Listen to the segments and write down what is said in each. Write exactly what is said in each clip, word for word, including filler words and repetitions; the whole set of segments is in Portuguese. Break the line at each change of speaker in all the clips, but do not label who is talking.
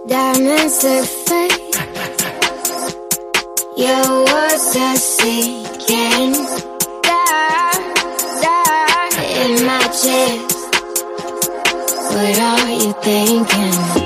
Diamonds are fake. Your words are sinking down, down in my chest. What are you thinking?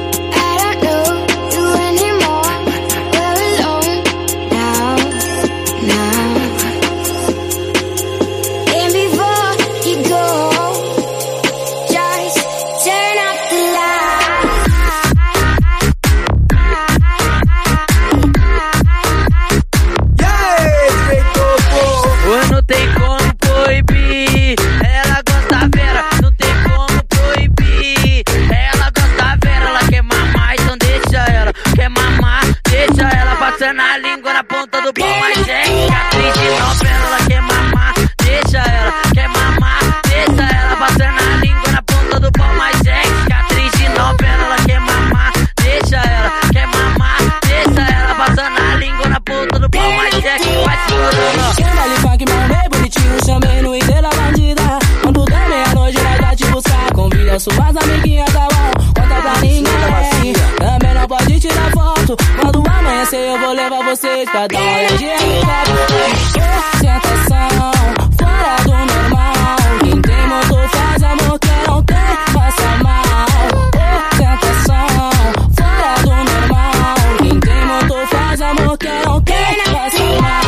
Na língua, na ponta do pau, mas é cicatriz de novela. Ela quer mamar, deixa ela. Quer mamar, deixa ela. Passando na língua, na ponta do pau, mas é cicatriz de novela. Ela quer mamar, deixa ela. Quer mamar, deixa ela. Passando na língua, na ponta do pau, mas é que vai segurando.
Chama ali funk, mamei bonitinho, chamei no I D da bandida. Quando der meia-noite, nós vai te buscar. Convida suas amiguinhas, tá bom? Conta pra ninguém. Também não pode tirar foto. Quando amanhecer, eu vou levar vocês pra dar uma de helicóptero. Sentação, fora do normal. Quem tem motor faz amor, quem não tem, passa mal. Sentação, fora do normal. Quem tem motor faz amor, quem não tem, passa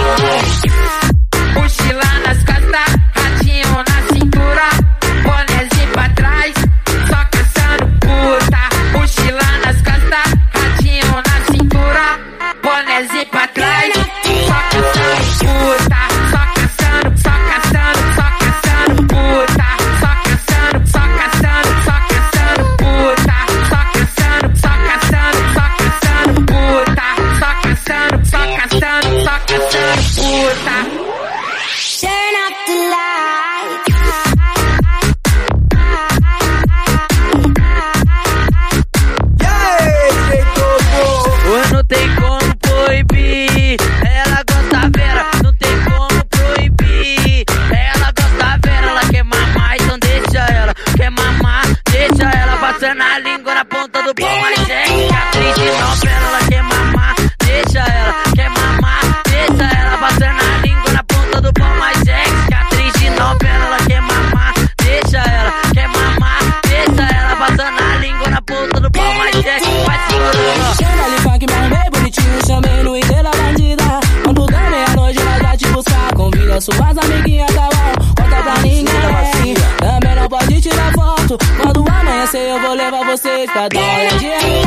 mal.
Mochila nas costas, ratinho na cintura, bonézinho pra trás, só caçando puta. Mochila nas costas, ratinho na cintura, bonézinho pra trás, só caçando puta. Só caçando, só caçando, só caçando puta. Só caçando, só caçando, só caçando puta. Só caçando, só caçando, só caçando puta. Só caçando, só caçando, só caçando puta.
Turn up the lights.
Hoje não tem como proibir. Ela gosta vera, não tem como proibir. Ela gosta vera, ela quer mamar, então deixa ela. Quer mamar, deixa ela. Passando a língua na ponta do pau, mas é cicatriz de novela. Ela quer mamar, deixa ela. Quer mamar, deixa ela. Passando a língua na ponta do pau, mas é cicatriz de novela. Ela quer mamar, deixa ela. Quer mamar, deixa ela. Passando a língua na ponta do pau, mas é que vai segurando.
Chama ali funk, mamei bonitinho, chamei no I D da bandida. Quando der meia-noite, nós vai te buscar. Convida suas amiguinhas, tá bom? Conta pra ninguém. Também não pode tirar foto. Quando amanhecer, eu vou levar vocês pra dar uma de